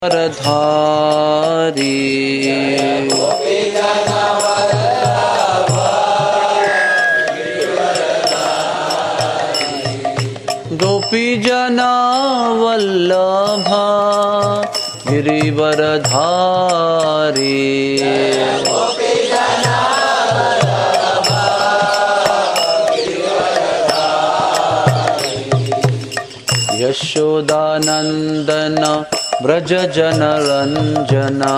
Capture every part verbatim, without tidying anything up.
धारी गोपी जना वल्लभा गिरिवर धारी यशोदानंदन ब्रज जन रंजना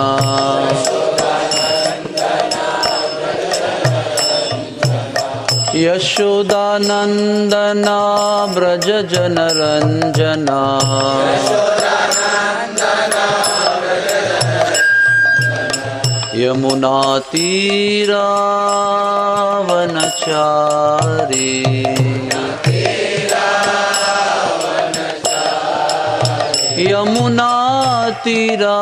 यशोदानंदना ब्रज जन रंजना यमुना तीरा वनचारी यमुना तीरा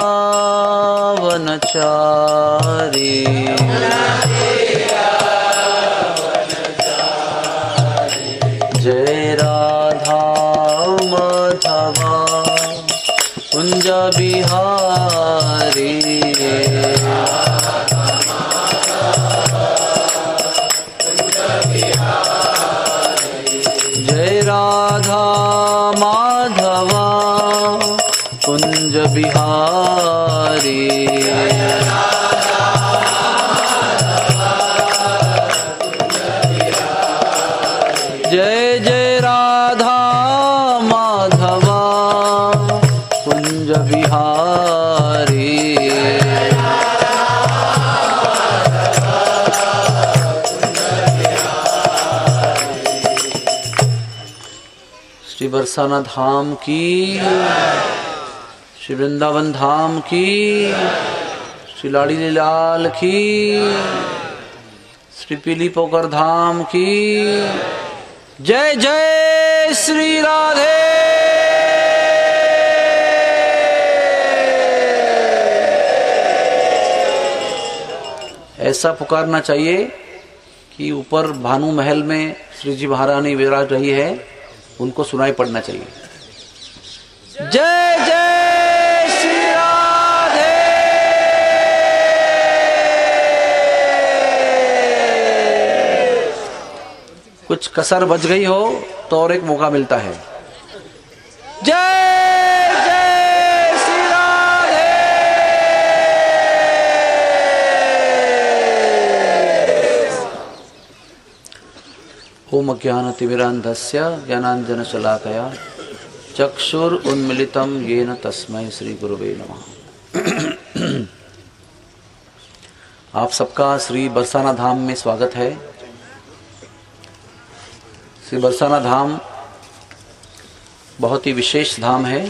वनचारी जय राधा माधवा कुंज बिहारी जय राधा माधवा कुंज बिहारी जय जय राधा माधवा कुंज बिहारी श्री बरसाना धाम की, श्री वृंदावन धाम की, श्री लाड़ी लाल की, श्री पीली पोखर धाम की जय जय श्री राधे। ऐसा पुकारना चाहिए कि ऊपर भानु महल में श्री जी महारानी विराज रही है, उनको सुनाई पड़ना चाहिए जय जय श्री राधे। कुछ कसर बच गई हो तो और एक मौका मिलता है। जय जय श्री राधे। ओम अज्ञानतिमिरान्धस्य ज्ञानाञ्जनशलाकया चक्षुर उन्मिलितम येन तस्मै श्री गुरुवे नमः। आप सबका श्री बरसाना धाम में स्वागत है। श्री बरसाना धाम बहुत ही विशेष धाम है।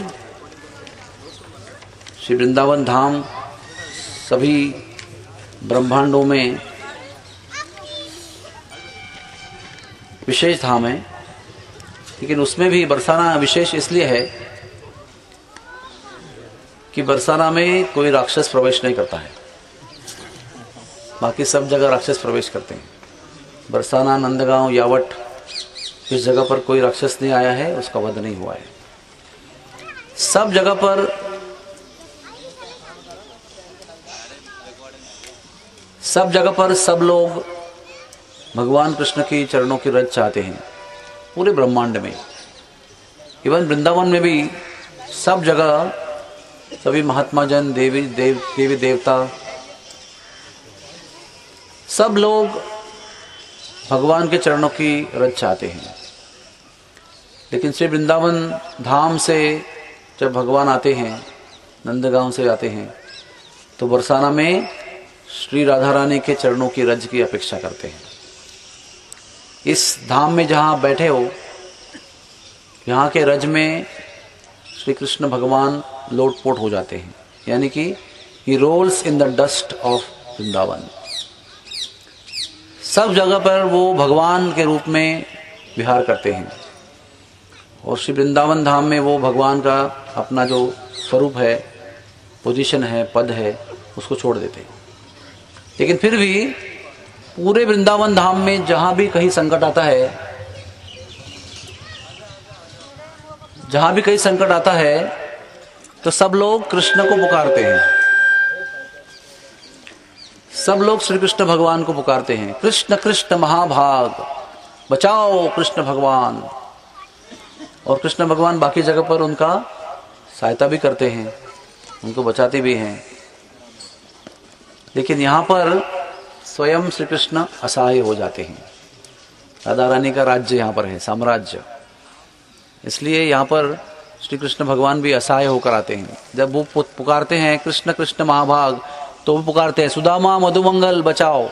श्री वृंदावन धाम सभी ब्रह्मांडों में विशेष धाम है, लेकिन उसमें भी बरसाना विशेष इसलिए है कि बरसाना में कोई राक्षस प्रवेश नहीं करता है। बाकी सब जगह राक्षस प्रवेश करते हैं। बरसाना, नंदगांव, यावट, इस जगह पर कोई राक्षस नहीं आया है, उसका वध नहीं हुआ है। सब जगह पर सब जगह पर सब लोग भगवान कृष्ण की चरणों की रज चाहते हैं। पूरे ब्रह्मांड में, इवन वृंदावन में भी सब जगह सभी महात्मा जन, देवी देव देवी देवता, सब लोग भगवान के चरणों की रज चाहते हैं। लेकिन श्री वृंदावन धाम से जब भगवान आते हैं, नंदगांव से आते हैं, तो बरसाना में श्री राधा रानी के चरणों की रज की अपेक्षा करते हैं। इस धाम में जहाँ बैठे हो, यहाँ के रज में श्री कृष्ण भगवान लोटपोट हो जाते हैं, यानी कि he rolls in the dust of Vrindavan. सब जगह पर वो भगवान के रूप में विहार करते हैं और श्री वृंदावन धाम में वो भगवान का अपना जो स्वरूप है, पोजीशन है, पद है, उसको छोड़ देते हैं। लेकिन फिर भी पूरे वृंदावन धाम में जहां भी कहीं संकट आता है, जहां भी कहीं संकट आता है, तो सब लोग कृष्ण को पुकारते हैं, सब लोग श्री कृष्ण भगवान को पुकारते हैं, कृष्ण कृष्ण महाभाग, बचाओ कृष्ण भगवान। और कृष्ण भगवान बाकी जगह पर उनका सहायता भी करते हैं, उनको बचाते भी हैं, लेकिन यहाँ पर स्वयं श्री कृष्ण असहाय हो जाते हैं। राधा रानी का राज्य यहाँ पर है, साम्राज्य, इसलिए यहाँ पर श्री कृष्ण भगवान भी असहाय होकर आते हैं। जब वो पुकारते हैं कृष्ण कृष्ण महाभाग, तो वो पुकारते हैं सुदामा मधुमंगल बचाओ।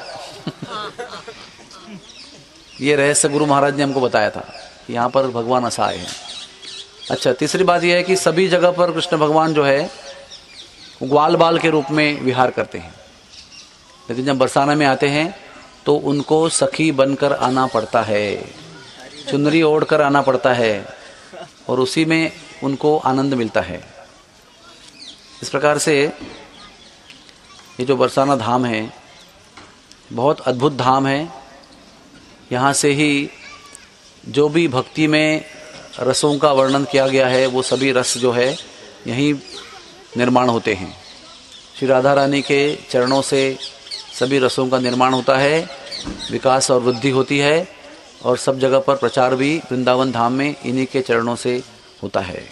ये रहस्य गुरु महाराज ने हमको बताया था कि यहाँ पर भगवान असहाय हैं। अच्छा, तीसरी बात यह है कि सभी जगह पर कृष्ण भगवान जो है ग्वाल बाल के रूप में विहार करते हैं, लेकिन जब बरसाना में आते हैं तो उनको सखी बनकर आना पड़ता है, चुनरी ओढ़ कर आना पड़ता है, और उसी में उनको आनंद मिलता है। इस प्रकार से ये जो बरसाना धाम है बहुत अद्भुत धाम है। यहाँ से ही जो भी भक्ति में रसों का वर्णन किया गया है वो सभी रस जो है यहीं निर्माण होते हैं। श्री राधा रानी के चरणों से सभी रसों का निर्माण होता है, विकास और वृद्धि होती है, और सब जगह पर प्रचार भी वृंदावन धाम में इन्हीं के चरणों से होता है।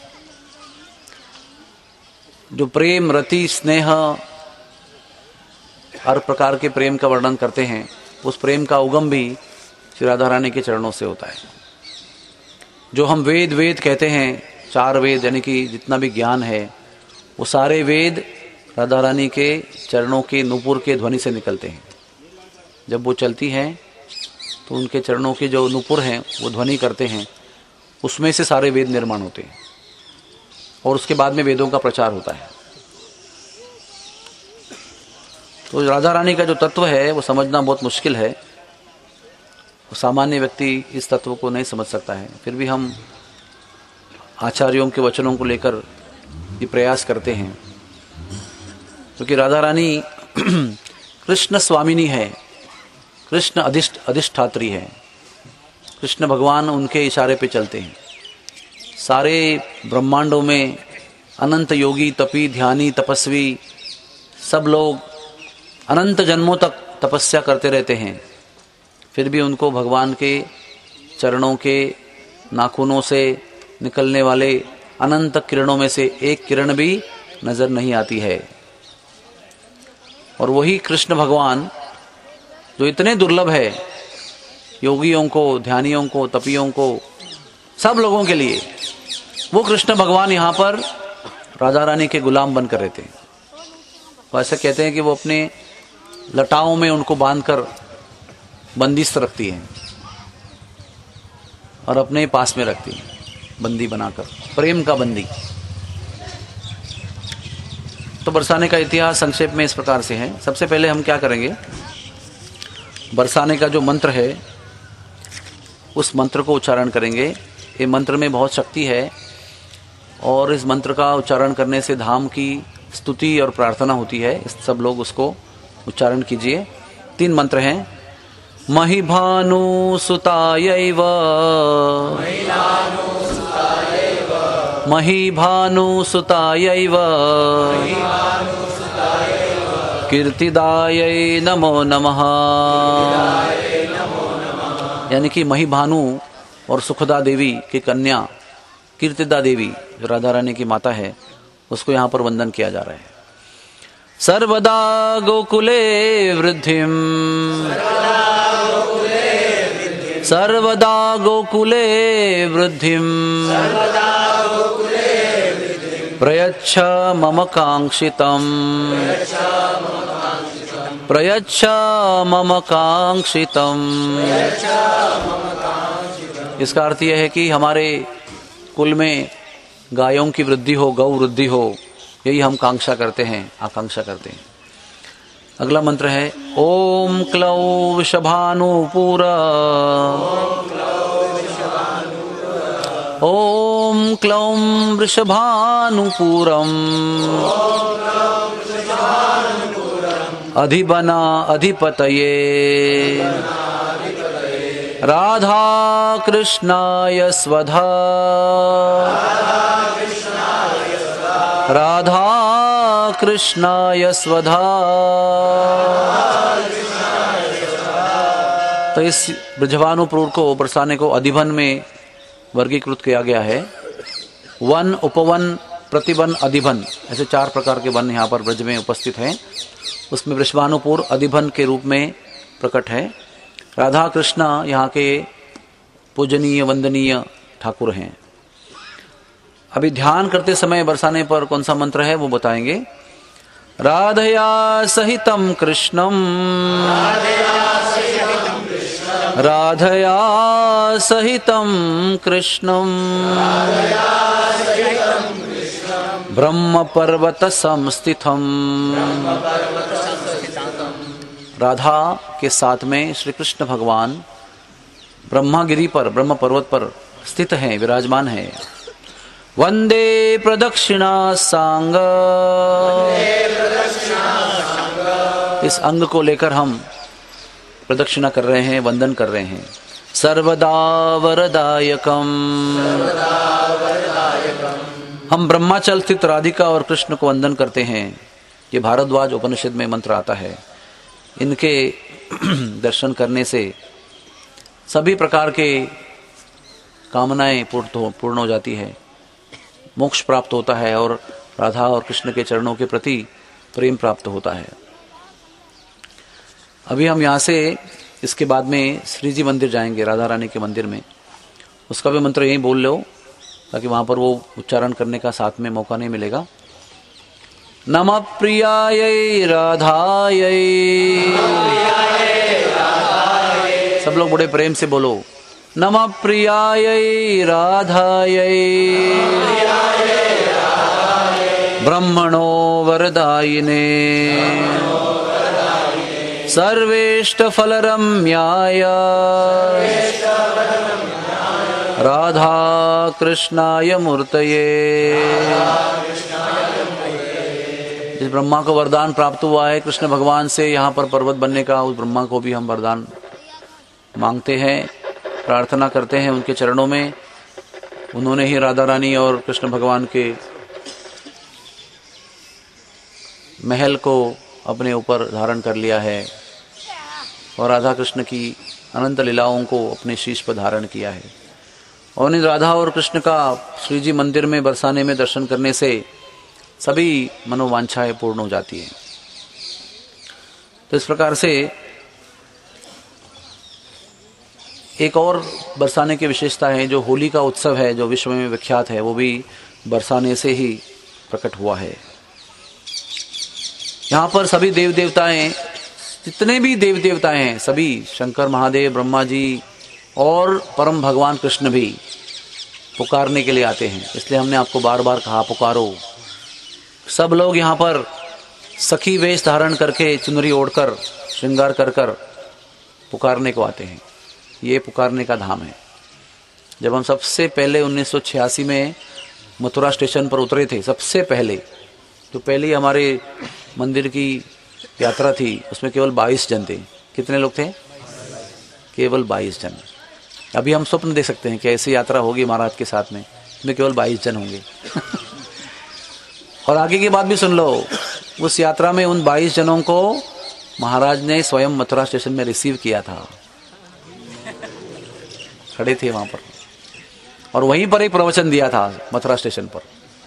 जो प्रेम, रति, स्नेह, हर प्रकार के प्रेम का वर्णन करते हैं, उस प्रेम का उगम भी श्री राधा रानी के चरणों से होता है। जो हम वेद वेद कहते हैं, चार वेद यानी कि जितना भी ज्ञान है, वो सारे वेद राधा रानी के चरणों के नूपुर के ध्वनि से निकलते हैं। जब वो चलती हैं तो उनके चरणों के जो नूपुर हैं वो ध्वनि करते हैं, उसमें से सारे वेद निर्माण होते हैं, और उसके बाद में वेदों का प्रचार होता है। तो राधा रानी का जो तत्व है वो समझना बहुत मुश्किल है, सामान्य व्यक्ति इस तत्व को नहीं समझ सकता है। फिर भी हम आचार्यों के वचनों को लेकर ये प्रयास करते हैं, क्योंकि तो राधा रानी कृष्ण स्वामिनी है, कृष्ण अधिष्ठ अधिष्ठात्री है। कृष्ण भगवान उनके इशारे पे चलते हैं। सारे ब्रह्मांडों में अनंत योगी, तपी, ध्यानी, तपस्वी सब लोग अनंत जन्मों तक तपस्या करते रहते हैं, फिर भी उनको भगवान के चरणों के नाखूनों से निकलने वाले अनंत किरणों में से एक किरण भी नजर नहीं आती है। और वही कृष्ण भगवान जो इतने दुर्लभ है योगियों को, ध्यानियों को, तपियों को, सब लोगों के लिए, वो कृष्ण भगवान यहाँ पर राधा रानी के गुलाम बनकर रहते हैं। वो ऐसे कहते हैं कि वो अपने लटाओं में उनको बांधकर बंदिस्त रखती है और अपने पास में रखती है, बंदी बनाकर, प्रेम का बंदी। तो बरसाने का इतिहास संक्षेप में इस प्रकार से है। सबसे पहले हम क्या करेंगे, बरसाने का जो मंत्र है उस मंत्र को उच्चारण करेंगे। ये मंत्र में बहुत शक्ति है, और इस मंत्र का उच्चारण करने से धाम की स्तुति और प्रार्थना होती है। सब लोग उसको उच्चारण कीजिए। तीन मंत्र हैं। महिभानु सुतायैव, महिभानु सुतायैव, कीर्तिदायै नमो नमः। यानी कि महिभानु और सुखदा देवी की कन्या कीर्तिदा देवी जो राधा रानी की माता है, उसको यहाँ पर वंदन किया जा रहा है। सर्वदा गोकुले वृद्धिम, सर्वदा गोकुले वृद्धिम, प्रयच्छ मम कांक्षितम, प्रयच्छ मम कांक्षितम। इसका अर्थ यह है कि हमारे कुल में गायों की वृद्धि हो, गौ वृद्धि हो, यही हम कांक्षा करते हैं, आकांक्षा करते हैं। अगला मंत्र है ओम क्लौ वृषभानुपुर, ओम क्लौं वृषभानुपुरम, अधिबना अधिपतये, राधा कृष्णाय स्वधा, राधा कृष्णाय स्वधा। तो इस ब्रजभानुपुर को बरसाने को अधिवन में वर्गीकृत किया गया है। वन, उपवन, प्रतिवन, अधिवन, ऐसे चार प्रकार के वन यहाँ पर ब्रज में उपस्थित हैं। उसमें ब्रजभानुपुर अधिवन के रूप में प्रकट है। राधा कृष्ण यहाँ के पूजनीय वंदनीय ठाकुर हैं। अभी ध्यान करते समय बरसाने पर कौन सा मंत्र है वो बताएंगे। राधया सहितम कृष्णम, राधया सहितम कृष्णम, ब्रह्म पर्वत संस्थितम। राधा के साथ में श्री कृष्ण भगवान ब्रह्मगिरी पर, ब्रह्म पर्वत पर स्थित हैं, विराजमान हैं। वंदे प्रदक्षिणा सांग, इस अंग को लेकर हम प्रदक्षिणा कर रहे हैं, वंदन कर रहे हैं। सर्वदा वरदायकम, हम ब्रह्माचल स्थित राधिका और कृष्ण को वंदन करते हैं। ये भारद्वाज उपनिषद में मंत्र आता है। इनके दर्शन करने से सभी प्रकार के कामनाएं पूर्ण हो जाती है, मोक्ष प्राप्त होता है और राधा और कृष्ण के चरणों के प्रति प्रेम प्राप्त होता है। अभी हम यहाँ से इसके बाद में श्री जी मंदिर जाएंगे, राधा रानी के मंदिर में। उसका भी मंत्र यही बोल लो ताकि वहाँ पर वो उच्चारण करने का साथ में मौका नहीं मिलेगा। नमः प्रियायै राधायै, सब लोग बड़े प्रेम से बोलो। नमः प्रियायै राधायै, ब्रह्मणो वरदायिने, सर्वेष्ट फलरम्याय, राधा कृष्णाय मूर्तये। जिस ब्रह्मा को वरदान प्राप्त हुआ है कृष्ण भगवान से यहाँ पर पर्वत बनने का, उस ब्रह्मा को भी हम वरदान मांगते हैं, प्रार्थना करते हैं उनके चरणों में। उन्होंने ही राधा रानी और कृष्ण भगवान के महल को अपने ऊपर धारण कर लिया है और राधा कृष्ण की अनंत लीलाओं को अपने शीश पर धारण किया है। और इन राधा और कृष्ण का श्री जी मंदिर में बरसाने में दर्शन करने से सभी मनोवांछाएं पूर्ण हो जाती हैं। तो इस प्रकार से एक और बरसाने की विशेषता है, जो होली का उत्सव है, जो विश्व में विख्यात है, वो भी बरसाने से ही प्रकट हुआ है। यहाँ पर सभी देव देवताएं, जितने भी देव देवताएं हैं, सभी शंकर महादेव, ब्रह्मा जी और परम भगवान कृष्ण भी पुकारने के लिए आते हैं। इसलिए हमने आपको बार बार कहा पुकारो। सब लोग यहाँ पर सखी वेश धारण करके, चुनरी ओढ़कर, श्रृंगार कर कर पुकारने को आते हैं। ये पुकारने का धाम है। जब हम सबसे पहले उन्नीस सौ छियासी में मथुरा स्टेशन पर उतरे थे, सबसे पहले तो पहले हमारे मंदिर की यात्रा थी, उसमें केवल बाईस जन थे। कितने लोग थे? केवल बाईस जन। अभी हम स्वप्न देख सकते हैं कि ऐसी यात्रा होगी महाराज के साथ में, इसमें केवल बाईस जन होंगे। और आगे की बात भी सुन लो, उस यात्रा में उन बाईस जनों को महाराज ने स्वयं मथुरा स्टेशन में रिसीव किया था। खड़े थे वहां पर और वहीं पर एक प्रवचन दिया था मथुरा स्टेशन पर।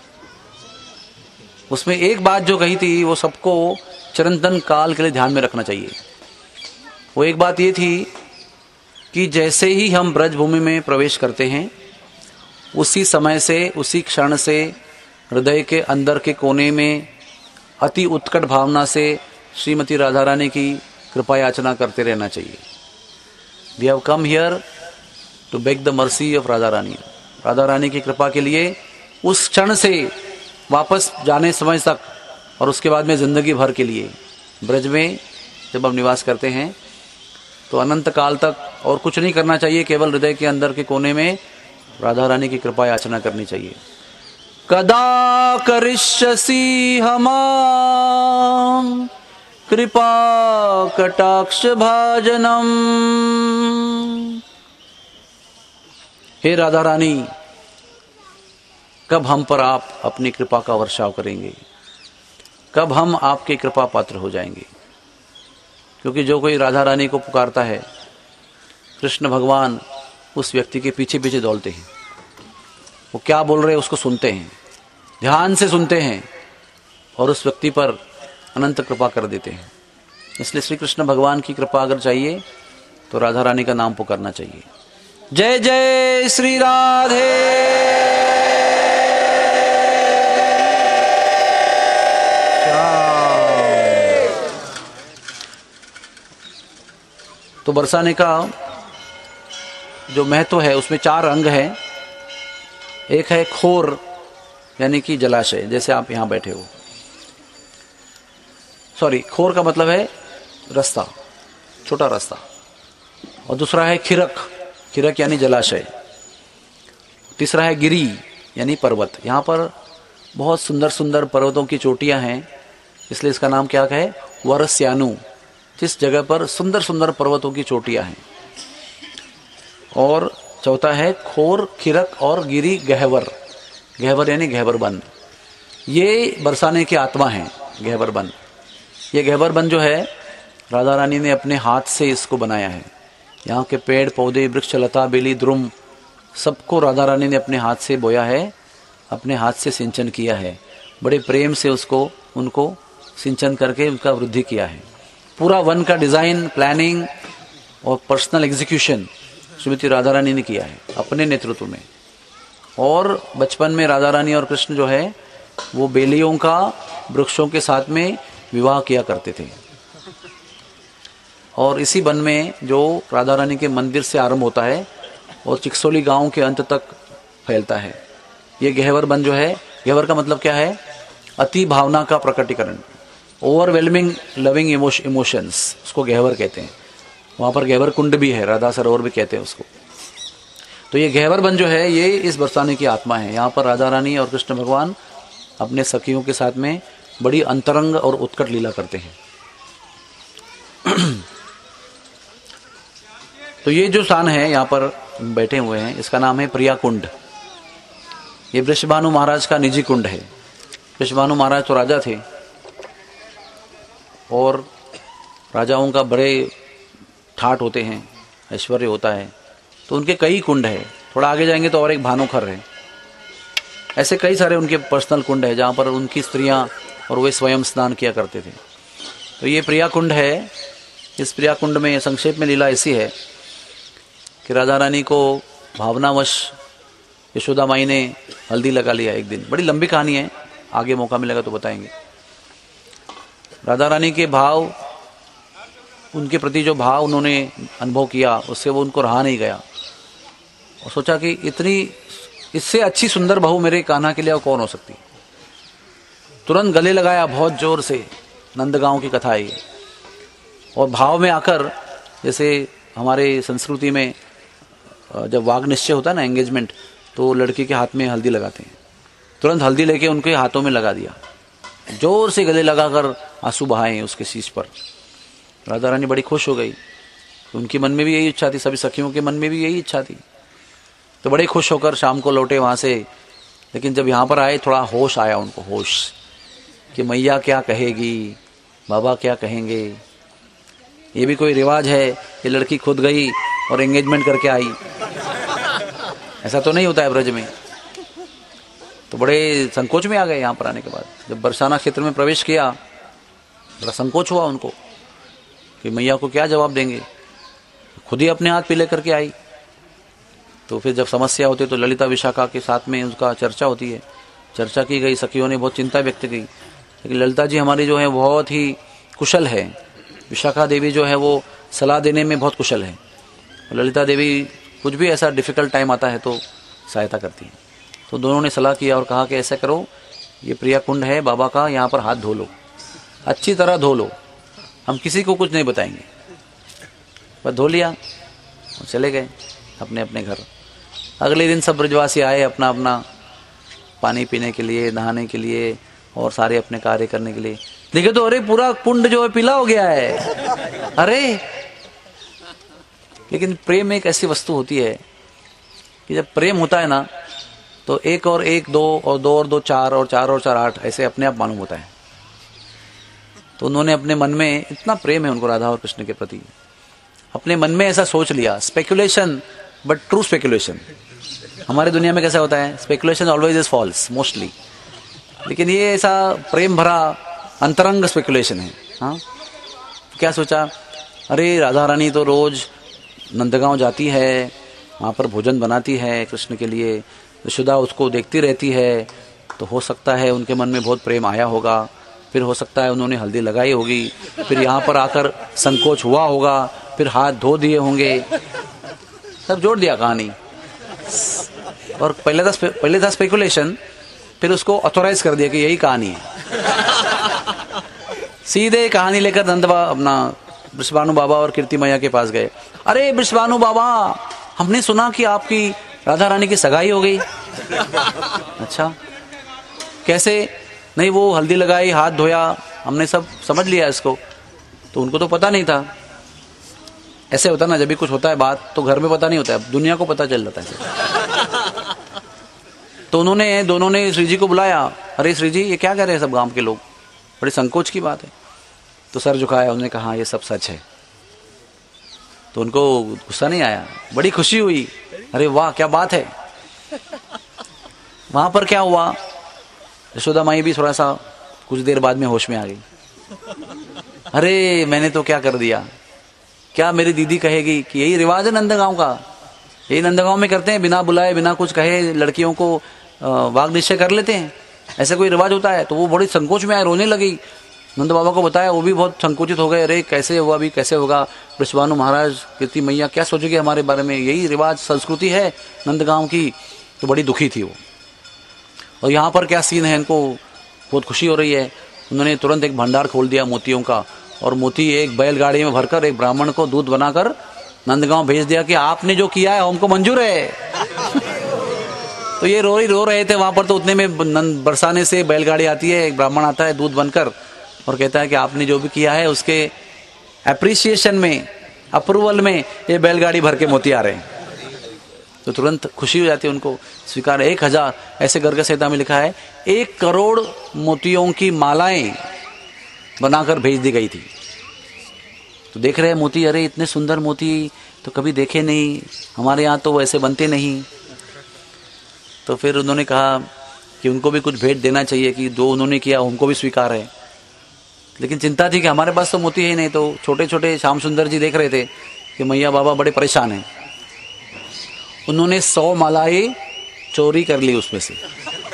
उसमें एक बात जो कही थी वो सबको चिरंतन काल के लिए ध्यान में रखना चाहिए। वो एक बात ये थी कि जैसे ही हम ब्रज भूमि में प्रवेश करते हैं, उसी समय से, उसी क्षण से हृदय के अंदर के कोने में अति उत्कट भावना से श्रीमती राधा रानी की कृपा याचना करते रहना चाहिए। We have come here to beg the mercy of Radha Rani. Radha Rani की कृपा के लिए उस क्षण से वापस जाने समय तक और उसके बाद में जिंदगी भर के लिए ब्रज में जब हम निवास करते हैं तो अनंत काल तक और कुछ नहीं करना चाहिए, केवल हृदय के अंदर के कोने में राधा रानी की कृपा याचना करनी चाहिए। कदा करिष्यसि हमां कृपा कटाक्ष भाजनम। हे राधा रानी, कब हम पर आप अपनी कृपा का वर्षाव करेंगे, कब हम आपके कृपा पात्र हो जाएंगे। क्योंकि जो कोई राधा रानी को पुकारता है, कृष्ण भगवान उस व्यक्ति के पीछे पीछे दौड़ते हैं। वो क्या बोल रहे हैं उसको सुनते हैं, ध्यान से सुनते हैं और उस व्यक्ति पर अनंत कृपा कर देते हैं। इसलिए श्री कृष्ण भगवान की कृपा अगर चाहिए तो राधा रानी का नाम पुकारना चाहिए। जय जय श्री राधे। तो बरसाने का जो महत्व है उसमें चार अंग हैं। एक है खोर यानी कि जलाशय, जैसे आप यहां बैठे हो। सॉरी, खोर का मतलब है रास्ता, छोटा रास्ता। और दूसरा है खिरक, खिरक यानी जलाशय। तीसरा है गिरी यानी पर्वत। यहां पर बहुत सुंदर सुंदर पर्वतों की चोटियां हैं, इसलिए इसका नाम क्या है, वरस्यानु। जिस जगह पर सुंदर सुंदर पर्वतों की चोटियां हैं। और चौथा है खोर, खिरक और गिरी गहवर। गहवर यानी गहवर वन। ये बरसाने की आत्मा है गहवर वन। ये गहवर वन जो है राधा रानी ने अपने हाथ से इसको बनाया है। यहाँ के पेड़ पौधे, वृक्ष, लता, बेली, द्रुम सबको राधा रानी ने अपने हाथ से बोया है, अपने हाथ से सिंचन किया है। बड़े प्रेम से उसको उनको सिंचन करके उनका वृद्धि किया है। पूरा वन का डिजाइन, प्लानिंग और पर्सनल एग्जीक्यूशन श्रीमती राधा रानी ने किया है अपने नेतृत्व में। और बचपन में राधा रानी और कृष्ण जो है वो बेलियों का वृक्षों के साथ में विवाह किया करते थे। और इसी वन में जो राधा रानी के मंदिर से आरंभ होता है और चिक्सोली गांव के अंत तक फैलता है। ये गहवर वन जो है, गहवर का मतलब क्या है, अति भावना का प्रकटीकरण, ओवरवेलमिंग लविंग इमोशंस, उसको गहवर कहते हैं। वहां पर गहवर कुंड भी है, राधा सरोवर भी कहते हैं उसको। तो ये गहवर वन जो है ये इस बरसाने की आत्मा है। यहाँ पर राधा रानी और कृष्ण भगवान अपने सखियों के साथ में बड़ी अंतरंग और उत्कट लीला करते हैं। तो ये जो स्थान है यहाँ पर बैठे हुए हैं, इसका नाम है प्रिया कुंड। ये वृषभानु महाराज का निजी कुंड है। वृषभानु महाराज तो राजा थे और राजाओं का बड़े ठाट होते हैं, ऐश्वर्य होता है, तो उनके कई कुंड है। थोड़ा आगे जाएंगे तो और एक भानुखर है। ऐसे कई सारे उनके पर्सनल कुंड है जहाँ पर उनकी स्त्रियां और वे स्वयं स्नान किया करते थे। तो ये प्रिया कुंड है। इस प्रिया कुंड में संक्षेप में लीला ऐसी है कि राधा रानी को भावनावश यशोदा माई ने हल्दी लगा लिया एक दिन। बड़ी लंबी कहानी है, आगे मौका मिलेगा तो बताएंगे। राधा रानी के भाव, उनके प्रति जो भाव उन्होंने अनुभव किया, उससे वो उनको रहा नहीं गया और सोचा कि इतनी इससे अच्छी सुंदर बहू मेरे कान्हा के लिए कौन हो सकती। तुरंत गले लगाया बहुत जोर से। नंदगांव की कथा है और भाव में आकर, जैसे हमारे संस्कृति में जब वाग निश्चय होता है ना, एंगेजमेंट, तो लड़की के हाथ में हल्दी लगाते हैं। तुरंत हल्दी लेके उनके हाथों में लगा दिया, जोर से गले लगाकर आंसू बहाए उसके शीश पर। राधा रानी बड़ी खुश हो गई। उनके मन में भी यही इच्छा थी, सभी सखियों के मन में भी यही इच्छा थी। तो बड़े खुश होकर शाम को लौटे वहां से। लेकिन जब यहाँ पर आए थोड़ा होश आया उनको, होश कि मैया क्या कहेगी, बाबा क्या कहेंगे। ये भी कोई रिवाज है कि लड़की खुद गई और एंगेजमेंट करके आई? ऐसा तो नहीं होता है ब्रज में। तो बड़े संकोच में आ गए यहाँ पर आने के बाद। जब बरसाना क्षेत्र में प्रवेश किया, बड़ा संकोच हुआ उनको कि मैया को क्या जवाब देंगे। खुद ही अपने हाथ पीले करके आई। तो फिर जब समस्या होती है तो ललिता विशाखा के साथ में उसका चर्चा होती है। चर्चा की गई, सखियों ने बहुत चिंता व्यक्त की। लेकिन ललिता जी हमारी जो है बहुत ही कुशल है। विशाखा देवी जो है वो सलाह देने में बहुत कुशल है। ललिता देवी कुछ भी ऐसा डिफिकल्ट टाइम आता है तो सहायता करती है। तो दोनों ने सलाह किया और कहा कि ऐसा करो, ये प्रिया कुंड है बाबा का, यहाँ पर हाथ धो लो, अच्छी तरह धो लो, हम किसी को कुछ नहीं बताएंगे। बस धो लिया और चले गए अपने अपने घर। अगले दिन सब ब्रजवासी आए अपना अपना पानी पीने के लिए, नहाने के लिए और सारे अपने कार्य करने के लिए। देखे तो अरे पूरा कुंड जो है पीला हो गया है। अरे लेकिन प्रेम एक ऐसी वस्तु होती है कि जब प्रेम होता है ना तो एक और एक दो और दो और दो चार और चार और चार आठ, ऐसे अपने आप मालूम होता है। तो उन्होंने अपने मन में, इतना प्रेम है उनको राधा और कृष्ण के प्रति, अपने मन में ऐसा सोच लिया, स्पेकुलेशन बट ट्रू स्पेकुलेशन। हमारे दुनिया में कैसा होता है, speculation always is false mostly, लेकिन ये ऐसा प्रेम भरा अंतरंग स्पेकुलेशन है। हाँ, क्या सोचा, अरे राधा रानी तो रोज नंदगांव जाती है, वहाँ पर भोजन बनाती है कृष्ण के लिए, यशोदा उसको देखती रहती है, तो हो सकता है उनके मन में बहुत प्रेम आया होगा, फिर हो सकता है उन्होंने हल्दी लगाई होगी, फिर यहाँ पर आकर संकोच हुआ होगा, फिर हाथ धो दिए होंगे, सब जोड़ दिया कहानी। और पहले था पहले था स्पेकुलेशन, फिर उसको ऑथोराइज कर दिया कि यही कहानी है। सीधे कहानी लेकर नंदबा अपना वृषभानु बाबा और कीर्ति मैया के पास गए। अरे वृषभानु बाबा, हमने सुना कि आपकी राधा रानी की सगाई हो गई। अच्छा, कैसे? नहीं, वो हल्दी लगाई, हाथ धोया, हमने सब समझ लिया इसको। तो उनको तो पता नहीं था। ऐसे होता ना, जब भी कुछ होता है बात तो घर में पता नहीं होता है, दुनिया को पता चल जाता है। तो उन्होंने दोनों ने श्री जी को बुलाया। अरे श्री जी, ये क्या कह रहे हैं सब गांव के लोग, बड़े संकोच की बात है। तो सर झुकाया, उन्होंने कहा ये सब सच है। तो उनको गुस्सा नहीं आया, बड़ी खुशी हुई। अरे वाह, क्या बात है। वहां पर क्या हुआ, यशोदा माई भी थोड़ा सा कुछ देर बाद में होश में आ गई। अरे मैंने तो क्या कर दिया, क्या मेरी दीदी कहेगी कि यही रिवाज है नंदगांव का, यही नंदगांव में करते हैं, बिना बुलाए बिना कुछ कहे लड़कियों को वाग निश्चय कर लेते हैं, ऐसा कोई रिवाज होता है। तो वो बड़ी संकोच में आए, रोने लगी। नंद बाबा को बताया, वो भी बहुत संकोचित हो गए। अरे कैसे हुआ, भी कैसे होगा, वृषभानु महाराज, कीर्ति मैया क्या सोचेगी हमारे बारे में, यही रिवाज संस्कृति है नंदगांव की। तो बड़ी दुखी थी वो। और यहाँ पर क्या सीन है, इनको बहुत खुशी हो रही है। उन्होंने तुरंत एक भंडार खोल दिया मोतियों का, और मोती एक बैलगाड़ी में भरकर एक ब्राह्मण को दूध बनाकर नंदगांव भेज दिया कि आपने जो किया है हमको मंजूर है। तो ये रो ही रो रहे थे वहां पर। तो उतने में बरसाने से बैलगाड़ी आती है, एक ब्राह्मण आता है दूध बनकर और कहता है कि आपने जो भी किया है उसके एप्रिसिएशन में, अप्रूवल में ये बैलगाड़ी भर के मोती आ रहे हैं। तो तुरंत खुशी हो जाती है उनको, स्वीकार। एक हजार ऐसे गर्ग संहिता में लिखा है, एक करोड़ मोतियों की मालाएं बनाकर भेज दी गई थी। तो देख रहे हैं मोती, अरे इतने सुंदर मोती तो कभी देखे नहीं, हमारे यहाँ तो वैसे बनते नहीं। तो फिर उन्होंने कहा कि उनको भी कुछ भेंट देना चाहिए, कि जो उन्होंने किया उनको भी स्वीकार है। लेकिन चिंता थी कि हमारे पास तो मोती है नहीं। तो छोटे छोटे श्याम सुंदर जी देख रहे थे कि मैया बाबा बड़े परेशान हैं। उन्होंने सौ मालाएं चोरी कर ली उसमें से,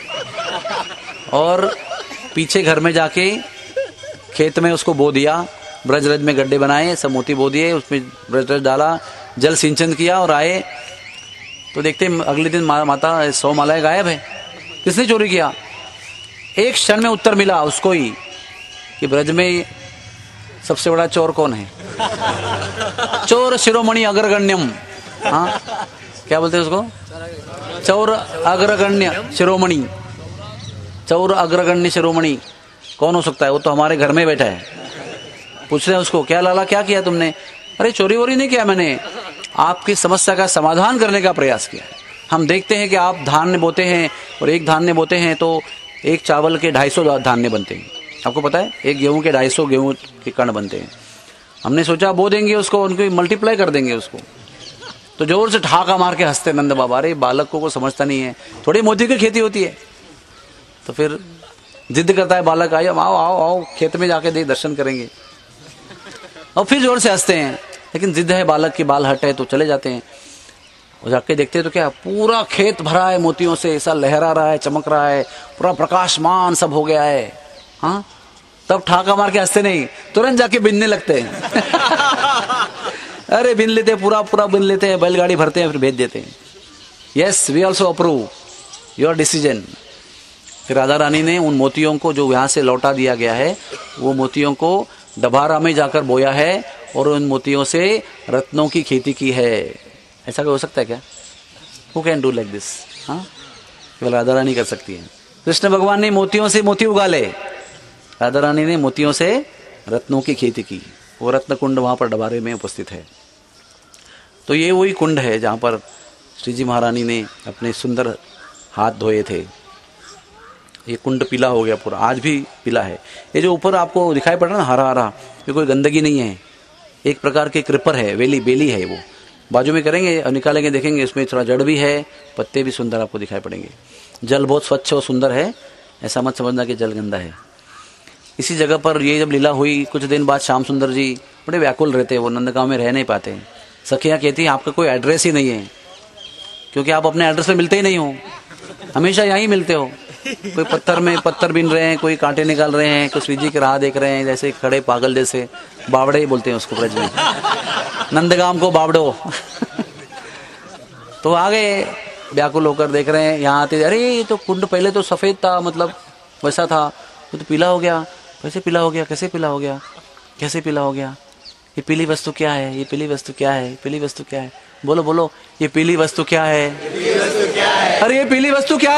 और पीछे घर में जाके खेत में उसको बो दिया, ब्रजरज में गड्ढे बनाए, सब मोती बो दिए, उसमें ब्रजरज डाला, जल सिंचन किया और आए। तो देखते अगले दिन मा, माता सौ मालाएं गायब है। किसने चोरी किया? एक क्षण में उत्तर मिला उसको ही कि ब्रज में सबसे बड़ा चोर कौन है? चोर शिरोमणि अग्रगण्यम। हाँ, क्या बोलते हैं उसको? चौर अग्रगण्य शिरोमणि। चौर अग्रगण्य शिरोमणि कौन हो सकता है? वो तो हमारे घर में बैठा है। पूछ रहे हैं उसको, क्या लाला क्या किया तुमने? अरे चोरी वोरी नहीं किया मैंने, आपकी समस्या का समाधान करने का प्रयास किया। हम देखते हैं कि आप धान्य बोते हैं, और एक धान्य बोते हैं तो एक चावल के ढाई सौ धान्य बनते हैं। आपको पता है, एक गेहूं के ढाई सौ गेहूं के कण बनते हैं। हमने सोचा बो देंगे उसको, उनको मल्टीप्लाई कर देंगे उसको। तो जोर से ठहाका मार के हंसते नंद बाबा, अरे बालक को, को समझता नहीं है, थोड़ी मोती की खेती होती है। तो फिर जिद करता है बालक, आइए आओ आओ आओ खेत में जाके दे दर्शन करेंगे। और फिर जोर से हंसते हैं, लेकिन जिद है बालक की, बाल हटे तो चले जाते हैं। और जाके देखते हैं तो क्या, पूरा खेत भरा है मोतियों से, ऐसा लहरा रहा है, चमक रहा है, पूरा प्रकाशमान सब हो गया है। हाँ, तब ठाका मार के हंसते नहीं, तुरंत जाके बिनने लगते हैं। अरे बिन लेते, पूरा पूरा बिन लेते हैं, बैलगाड़ी भरते हैं, फिर भेज देते हैं। Yes, we also approve your decision. फिर राधा रानी ने उन मोतियों को जो यहाँ से लौटा दिया गया है, वो मोतियों को डभारा में जाकर बोया है, और उन मोतियों से रत्नों की खेती की है। ऐसा कोई हो सकता है क्या? Who can do like this? हाँ, केवल राधा रानी कर सकती है। कृष्ण भगवान ने मोतियों से मोती उगा ले, राधा रानी ने मोतियों से रत्नों की खेती की। वो रत्न कुंड वहां पर डबारे में उपस्थित है। तो ये वही कुंड है जहां पर श्री जी महारानी ने अपने सुंदर हाथ धोए थे। ये कुंड पीला हो गया पूरा, आज भी पीला है। ये जो ऊपर आपको दिखाई पड़ रहा है ना हरा हरा, ये कोई गंदगी नहीं है, एक प्रकार के क्रिपर है, वेली बेली है। वो बाजू में करेंगे और निकालेंगे, देखेंगे इसमें थोड़ा जड़ भी है, पत्ते भी सुंदर आपको दिखाई पड़ेंगे। जल बहुत स्वच्छ और सुंदर है, ऐसा मत समझना कि जल गंदा है। इसी जगह पर ये जब लीला हुई, कुछ दिन बाद श्याम सुंदर जी बड़े व्याकुल रहते, वो नंदगांव में रह नहीं पाते। सखियाँ कहती हैं आपका कोई एड्रेस ही नहीं है, क्योंकि आप अपने एड्रेस पे मिलते ही नहीं हो, हमेशा यहीं मिलते हो। कोई पत्थर में पत्थर बीन रहे हैं, कोई कांटे निकाल रहे हैं, कोई श्री जी की राह देख रहे हैं, जैसे खड़े पागल जैसे, बावड़े ही बोलते हैं उसको ब्रज में, नंदगांव को बावड़ो। तो आ गए व्याकुल होकर, देख रहे हैं यहाँ आते, अरे ये तो कुंड पहले तो सफेद था, मतलब वैसा था, वो तो पीला हो गया। कैसे पीला हो गया, कैसे पीला हो गया, कैसे पीला हो गया? ये पीली वस्तु क्या है, ये पीली वस्तु क्या है, पीली वस्तु क्या है? बोलो बोलो, ये पीली वस्तु क्या है? अरे ये पीली वस्तु क्या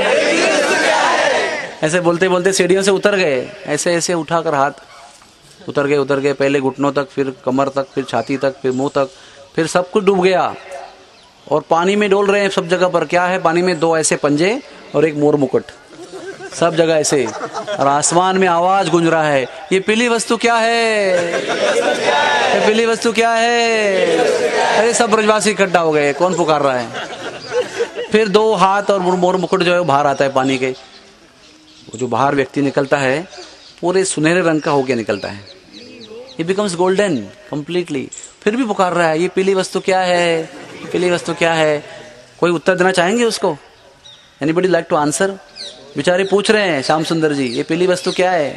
है? ऐसे बोलते बोलते सीढ़ियों से उतर गए, ऐसे ऐसे उठाकर हाथ उतर गए उतर गए पहले घुटनों तक, फिर कमर तक, फिर छाती तक, फिर मुंह तक, फिर सब कुछ डूब गया और पानी में डोल रहे हैं सब जगह पर। क्या है पानी में? दो ऐसे पंजे और एक मोर मुकुट, सब जगह ऐसे, और आसमान में आवाज गूंज रहा है, ये पीली वस्तु क्या है, ये पीली वस्तु क्या है? अरे सब ब्रजवासी इकट्ठा हो गए, कौन पुकार रहा है? फिर दो हाथ और मोर मुकुट जो है बाहर आता है पानी के, वो जो बाहर व्यक्ति निकलता है पूरे सुनहरे रंग का होके निकलता है, ये बिकम्स गोल्डन कंप्लीटली। फिर भी पुकार रहा है, ये पीली वस्तु क्या है, ये पीली वस्तु क्या है? कोई उत्तर देना चाहेंगे उसको? Anybody like to answer? बेचारे पूछ रहे हैं श्याम सुंदर जी, ये पीली वस्तु क्या है?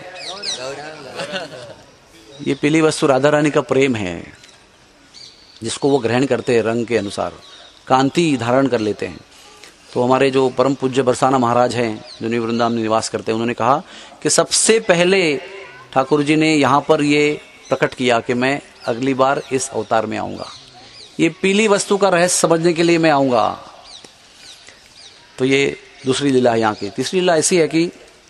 ये पीली वस्तु राधा रानी का प्रेम है, जिसको वो ग्रहण करते हैं, रंग के अनुसार कांति धारण कर लेते हैं। तो हमारे जो परम पूज्य बरसाना महाराज हैं, जो न्यू वृंदावन में निवास करते हैं, उन्होंने कहा कि सबसे पहले ठाकुर जी ने यहाँ पर ये प्रकट किया कि मैं अगली बार इस अवतार में आऊंगा, ये पीली वस्तु का रहस्य समझने के लिए मैं आऊंगा। तो ये दूसरी लीला है यहाँ की। तीसरी लीला ऐसी है कि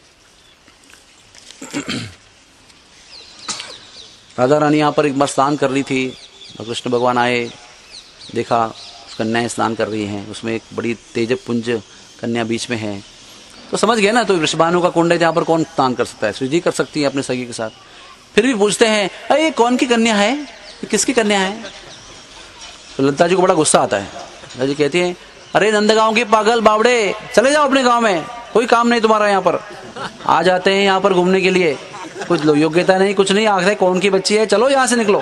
राधा रानी यहाँ पर एक बार स्नान कर रही थी, और कृष्ण भगवान आए, देखा कन्याएं स्नान कर रही हैं, उसमें एक बड़ी तेजपुंज कन्या बीच में है। तो समझ गए ना, तो वृषभानु का कुंड है जहाँ पर कौन स्नान कर सकता है? श्री जी कर सकती है अपने सखी के साथ। फिर भी पूछते हैं, अरे ये कौन की कन्या है, ये किसकी कन्या है? तो ललिता जी को बड़ा गुस्सा आता है। ललिता जी कहती है, अरे नंदगांव के पागल बावड़े, चले जाओ अपने गांव में, कोई काम नहीं तुम्हारा यहाँ पर। आ जाते हैं यहाँ पर घूमने के लिए, कुछ योग्यता नहीं, कुछ नहीं, आखिर कौन की बच्ची है, चलो यहाँ से निकलो।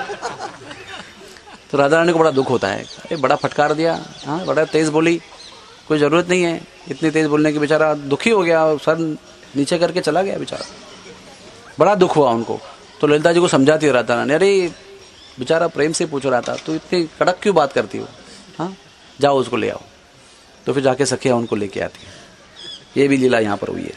तो राधा रानी को बड़ा दुख होता है, अरे बड़ा फटकार दिया, हाँ बड़ा तेज बोली, कोई जरूरत नहीं है इतनी तेज बोलने की। बेचारा दुखी हो गया, सर नीचे करके चला गया बेचारा, बड़ा दुख हुआ उनको। तो ललिता जी को समझाती है राधा रानी, अरे बेचारा प्रेम से पूछ रहा था, तू इतनी कड़क क्यों बात करती हो, हाँ जाओ उसको ले आओ। तो फिर जाके सखिया उनको लेके आती है। ये भी लीला यहाँ पर हुई है।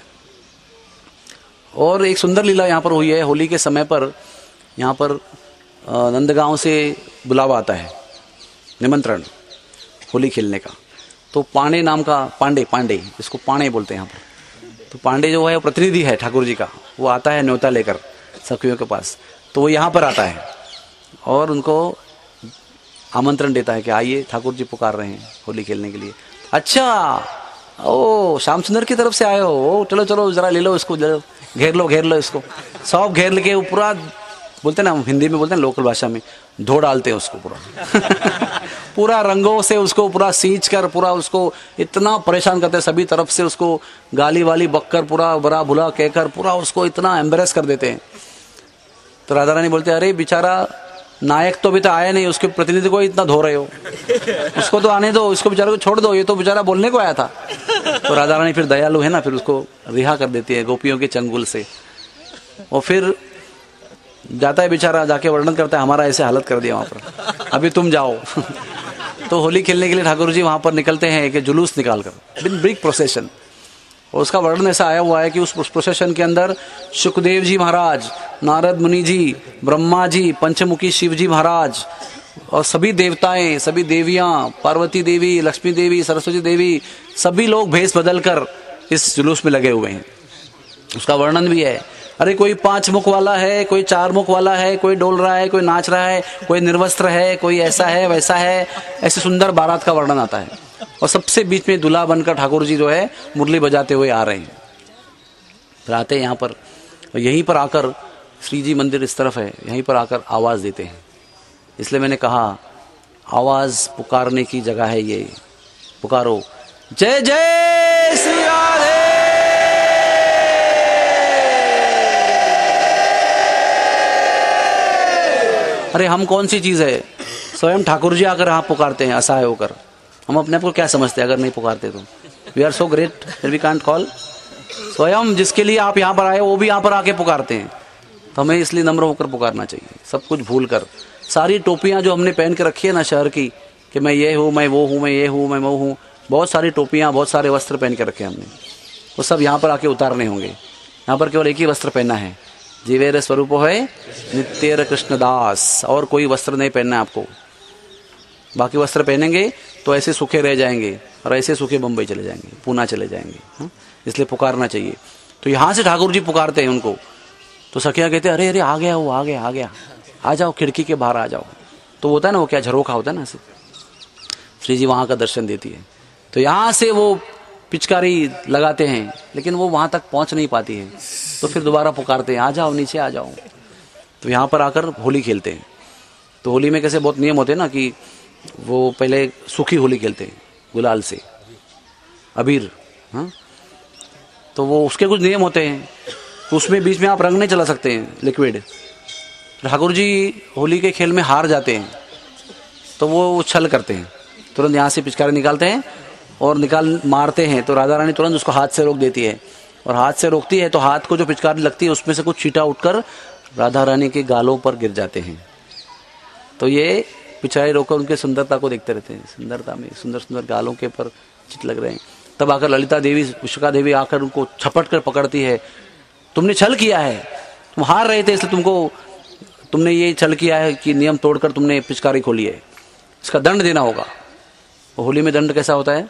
और एक सुंदर लीला यहाँ पर हुई है, होली के समय पर यहाँ पर नंदगांव से बुलावा आता है, निमंत्रण होली खेलने का। तो पांडे नाम का, पांडे पांडे इसको पांडे बोलते हैं यहाँ पर। तो पांडे जो है वो प्रतिनिधि है ठाकुर जी का, वो आता है न्योता लेकर सखियों के पास। तो वो यहाँ पर आता है और उनको आमंत्रण देता है कि आइए ठाकुर जी पुकार रहे हैं होली खेलने के लिए। अच्छा, ओ श्याम सुंदर की तरफ से आए हो, ओ चलो चलो जरा ले लो इसको, घेर लो घेर लो इसको। सब घेर के पूरा, बोलते ना हिंदी में बोलते हैं लोकल भाषा में, धो डालते हैं उसको पूरा पूरा रंगों से उसको पूरा सींच कर पूरा उसको इतना परेशान करते हैं, सभी तरफ से उसको गाली वाली बककर पूरा बड़ा बुला कहकर पूरा उसको इतना एम्बेरस कर देते हैं। तो राधा रानी बोलते हैं, अरे बेचारा नायक तो अभी तो आया नहीं, उसके प्रतिनिधि को इतना धो रहे हो, उसको तो आने दो, उसको बेचारे को छोड़ दो, ये तो बेचारा बोलने को आया था। तो राधा रानी फिर दयालु है ना, फिर उसको रिहा कर देती है गोपियों के चंगुल से। और फिर जाता है बेचारा, जाके वर्णन करता है, हमारा ऐसे हालत कर दिया वहां पर, अभी तुम जाओ। तो होली खेलने के लिए ठाकुर जी वहां पर निकलते हैं एक जुलूस निकालकर, बिन बिग प्रोसेशन। और उसका वर्णन ऐसा आया हुआ है कि उस प्रोसेशन के अंदर शुकदेव जी महाराज, नारद मुनि जी, ब्रह्मा जी, पंचमुखी शिव जी महाराज और सभी देवताएं, सभी देवियां, पार्वती देवी, लक्ष्मी देवी, सरस्वती देवी, सभी लोग भेष बदल कर इस जुलूस में लगे हुए हैं। उसका वर्णन भी है। अरे कोई पांच मुख वाला है, कोई चार मुख वाला है, कोई डोल रहा है, कोई नाच रहा है, कोई निर्वस्त्र है, कोई ऐसा है वैसा है, ऐसे सुंदर बारात का वर्णन आता है। और सबसे बीच में दूल्हा बनकर ठाकुर जी जो है मुरली बजाते हुए आ रहे हैं। फिर आते हैं यहाँ पर, और यहीं पर आकर श्री जी मंदिर इस तरफ है, यहीं पर आकर आवाज देते हैं। इसलिए मैंने कहा आवाज पुकारने की जगह है ये, पुकारो जय जय श्री राधे। अरे हम कौन सी चीज है, स्वयं ठाकुर जी आकर यहाँ पुकारते हैं असहाय होकर। हम अपने आप को क्या समझते हैं अगर नहीं पुकारते तो? We are so great we can't call. स्वयं जिसके लिए आप यहाँ पर आए वो भी यहाँ पर आके पुकारते हैं, तो हमें इसलिए नम्र होकर पुकारना चाहिए, सब कुछ भूल कर। सारी टोपियां जो हमने पहन के रखी है ना शहर की, कि मैं ये हूँ, मैं वो हूँ, मैं ये हूँ, मैं वो हूँ, बहुत सारी टोपियां, बहुत सारे वस्त्र पहन के रखे हमने, वो सब यहाँ पर आके उतारने होंगे। यहाँ पर केवल एक ही वस्त्र पहनना है, जीवेर स्वरूप है नित्यर कृष्णदास, और कोई वस्त्र नहीं पहनना है आपको। बाकी वस्त्र पहनेंगे तो ऐसे सूखे रह जाएंगे, और ऐसे सूखे बम्बई चले जाएंगे, पूना चले जाएंगे। हा? इसलिए पुकारना चाहिए। तो यहाँ से ठाकुर जी पुकारते हैं उनको, तो सखिया कहते हैं अरे अरे आ गया वो, आ गया आ गया, आ जाओ खिड़की के बाहर आ जाओ। तो होता है ना वो क्या झरोखा होता है ना, श्री जी वहां का दर्शन देती है। तो यहाँ से वो पिचकारी लगाते हैं, लेकिन वो वहां तक पहुंच नहीं पाती है, तो फिर दोबारा पुकारते हैं आ जाओ नीचे आ जाओ। तो यहाँ पर आकर होली खेलते हैं। तो होली में कैसे बहुत नियम होते हैं ना, कि वो पहले सूखी होली खेलते हैं गुलाल से, अबीर। हाँ, तो वो उसके कुछ नियम होते हैं, तो उसमें बीच में आप रंग नहीं चला सकते हैं लिक्विड। ठाकुर जी होली के खेल में हार जाते हैं, तो वो छल करते हैं, तुरंत यहाँ से पिचकारी निकालते हैं और निकाल मारते हैं। तो राधा रानी तुरंत उसको हाथ से रोक देती है, और हाथ से रोकती है तो हाथ को जो पिचकारी लगती है उसमें से कुछ छींटा उठकर राधा रानी के गालों पर गिर जाते हैं। तो ये पिचकारी रोककर उनके सुंदरता को देखते रहते हैं, सुंदरता में सुंदर सुंदर गालों के पर चित लग रहे हैं। तब आकर ललिता देवी, विश्वका देवी आकर उनको छपट कर पकड़ती है, तुमने छल किया है, तुम हार रहे थे इसलिए तुमको, तुमने ये छल किया है कि नियम तोड़कर तुमने पिचकारी खोली है, इसका दंड देना होगा। होली में दंड कैसा होता है,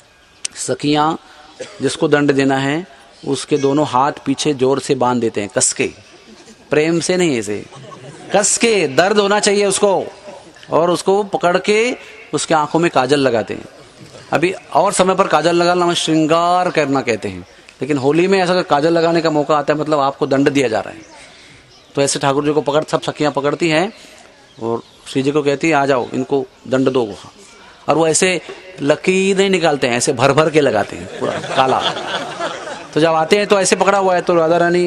सखियां जिसको दंड देना है उसके दोनों हाथ पीछे जोर से बांध देते हैं, कस के, प्रेम से नहीं, ऐसे कस के, दर्द होना चाहिए उसको, और उसको पकड़ के उसके आंखों में काजल लगाते हैं। अभी और समय पर काजल लगाना में श्रृंगार करना कहते हैं, लेकिन होली में ऐसा काजल लगाने का मौका आता है मतलब आपको दंड दिया जा रहा है। तो ऐसे ठाकुर जी को पकड़, सब सखियां पकड़ती हैं और श्री जी को कहती है आ जाओ इनको दंड दो, और वो ऐसे लकीर नहीं निकालते हैं, ऐसे भर भर के लगाते हैं पूरा काला। तो जब आते हैं तो ऐसे पकड़ा हुआ है, तो राधा रानी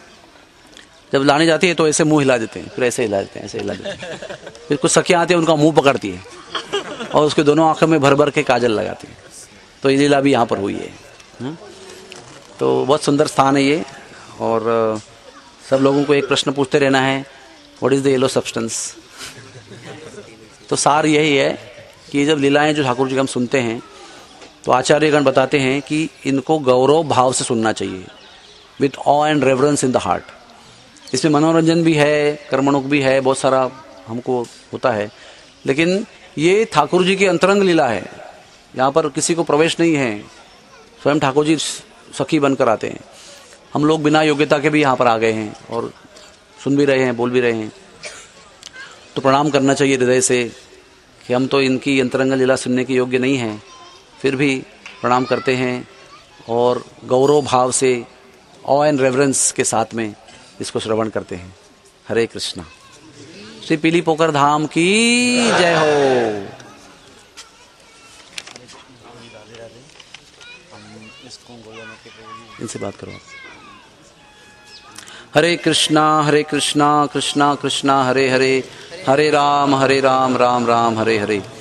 जब लाने जाती है तो ऐसे मुंह हिला देते हैं, फिर ऐसे हिला देते हैं, ऐसे हिला देते हैं। फिर कुछ सखियां आती है उनका मुंह पकड़ती है और उसके दोनों आंखों में भर भर के काजल लगाती है। तो ये लीला भी यहाँ पर हुई है, है? तो बहुत सुंदर स्थान है ये। और सब लोगों को एक प्रश्न पूछते रहना है, what is the yellow substance. तो सार यही है कि ये जब लीलाएं जो ठाकुर जी हम सुनते हैं, तो आचार्यगण बताते हैं कि इनको गौरव भाव से सुनना चाहिए, with awe and reverence in the heart. इसमें मनोरंजन भी है, कर्मणुक भी है, बहुत सारा हमको होता है, लेकिन ये ठाकुर जी की अंतरंग लीला है, यहाँ पर किसी को प्रवेश नहीं है, स्वयं ठाकुर जी सखी बनकर आते हैं। हम लोग बिना योग्यता के भी यहाँ पर आ गए हैं और सुन भी रहे हैं, बोल भी रहे हैं। तो प्रणाम करना चाहिए हृदय से कि हम तो इनकी अंतरंग लीला सुनने के योग्य नहीं हैं, फिर भी प्रणाम करते हैं और गौरव भाव से, ऑ एंड रेवरेंस के साथ में इसको श्रवण करते हैं। हरे कृष्णा। श्री पीली पोखर धाम की जय हो। इनसे बात करो। हरे कृष्णा हरे कृष्णा कृष्णा कृष्णा हरे हरे, हरे राम हरे राम राम राम हरे हरे।